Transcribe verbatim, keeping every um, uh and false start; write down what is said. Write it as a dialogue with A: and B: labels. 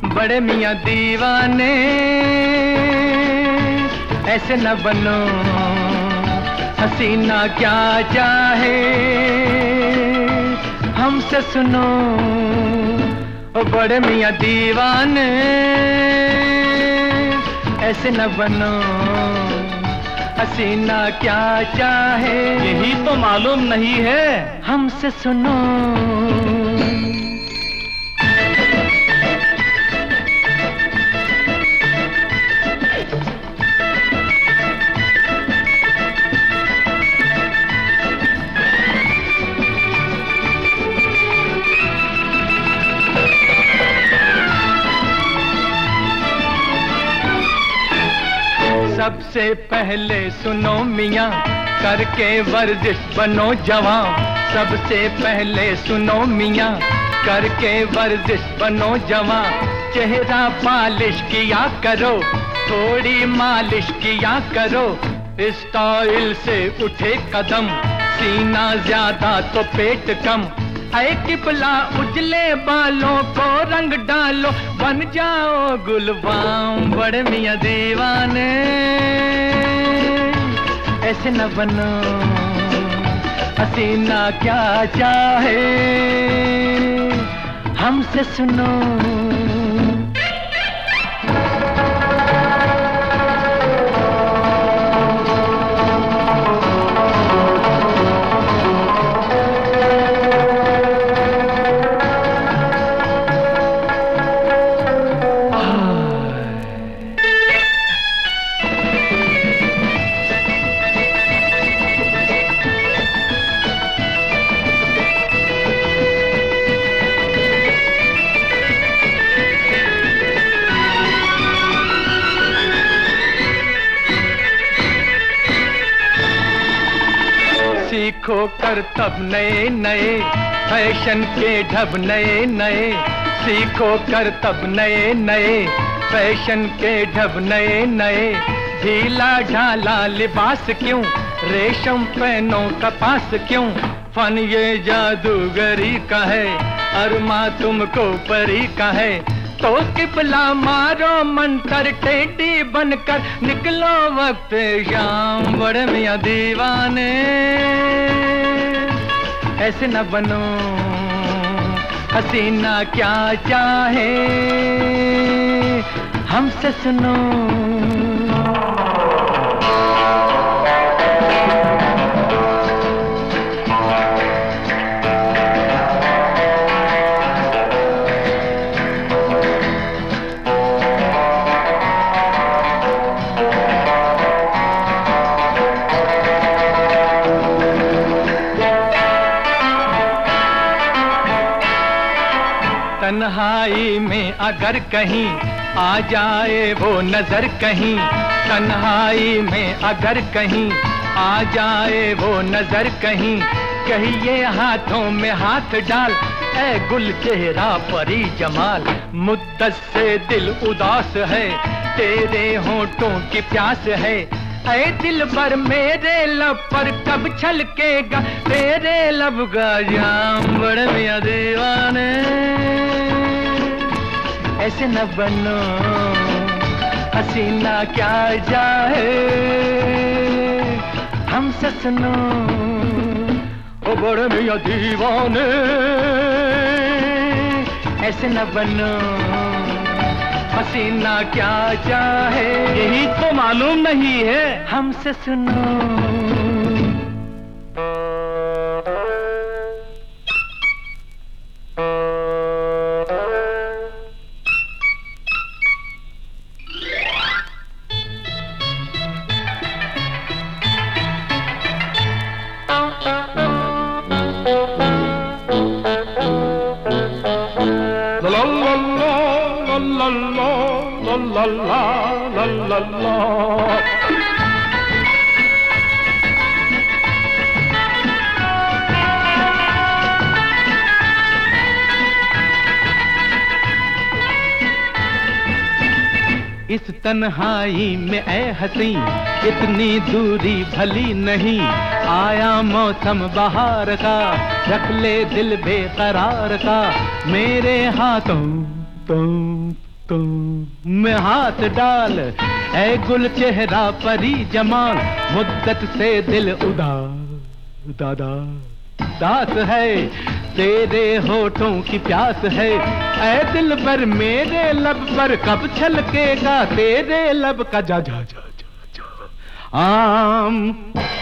A: बड़े मियाँ दीवाने ऐसे न बनो, हसीना क्या चाहे हमसे सुनो। ओ बड़े मियाँ दीवाने ऐसे न बनो, हसीना क्या चाहे
B: यही तो मालूम नहीं है
A: हमसे सुनो। सबसे पहले सुनो मियाँ करके वर्जिश बनो जवां। सबसे पहले सुनो मियाँ करके वर्जिश बनो जवां। चेहरा पालिश किया करो, थोड़ी मालिश किया करो। स्टाइल से उठे कदम, सीना ज्यादा तो पेट कम। ऐ किबला उजले बालों को रंग डालो, बन जाओ गुलबाम। बड़े मियाँ दीवाने ऐसे न बनो, हसीना क्या चाहे हमसे सुनो। सीखो कर तब नए नए फैशन के ढब नए नए। सीखो कर तब नए नए फैशन के ढब नए नए। ढीला ढाला लिबास क्यों, रेशम पहनो कपास क्यों। फन ये जादूगरी का है, अरमा तुमको परी का है। तो किबला मारो मंतर, टेढ़ी बनकर निकलो वक्त शाम। बड़े मियाँ दीवाने ऐसे न बनो, हसीना क्या चाहे हमसे सुनो। तन्हाई में अगर कहीं आ जाए वो नजर कहीं। तन्हाई में अगर कहीं आ जाए वो नजर कहीं। कहिए हाथों में हाथ डाल, ऐ गुल चेहरा परी जमाल। मुद्दत से दिल उदास है, तेरे होंठों की प्यास है। ऐ दिल भर मेरे लब पर कब छलकेगा तेरे लब का जाम। बड़े मियाँ दीवाने ऐसे न बनो, हसीना क्या चाहे हमसे सुनो। ओ बड़े मियाँ दीवाने ऐसे न बनो, हसीना क्या चाहे
B: यही तो मालूम नहीं है
A: हमसे सुनो।
B: La la la la la la la la la la।
A: इस तन्हाई में ऐ हसी इतनी दूरी भली नहीं। आया मौसम बहार का, रख ले दिल बेकरार का। मेरे हाथों तुम तुम में हाथ डाल ऐ गुल चेहरा परी जमाल, मुद्दत से दिल उदास दादा दास है, तेरे होठों की प्यास है, ऐ दिल पर मेरे लब पर कब छलकेगा तेरे लब का जा जा जा जा, जा। आम